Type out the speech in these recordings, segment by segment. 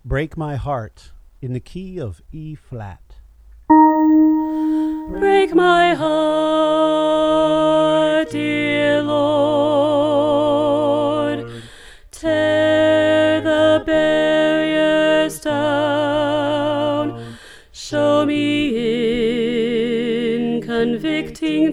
Break My Heart in the key of E flat. Break my heart, dear Lord. Tear the barriers down. Show me in convicting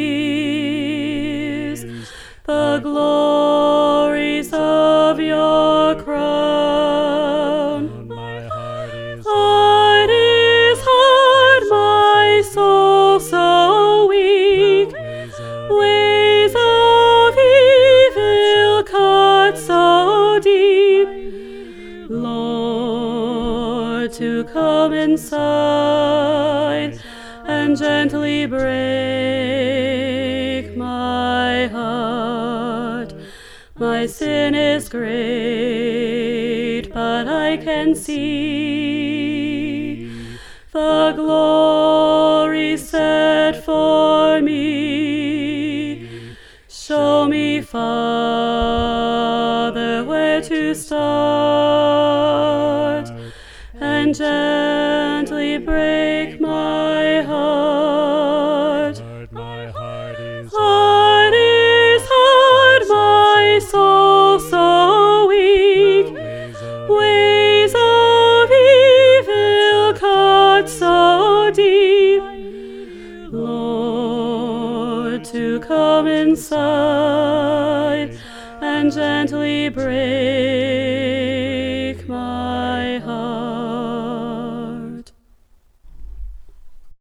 tears the glories of your crown. Heart is hard, my soul so weak. Ways of evil cut so deep. Lord, to come inside and gently break my heart. My sin is great, but I can see the glory set for me. Show me, Father, where to start, and gently break my heart. Heart is hard, my soul so weak. Ways of evil cut so deep. Lord, to come inside and gently break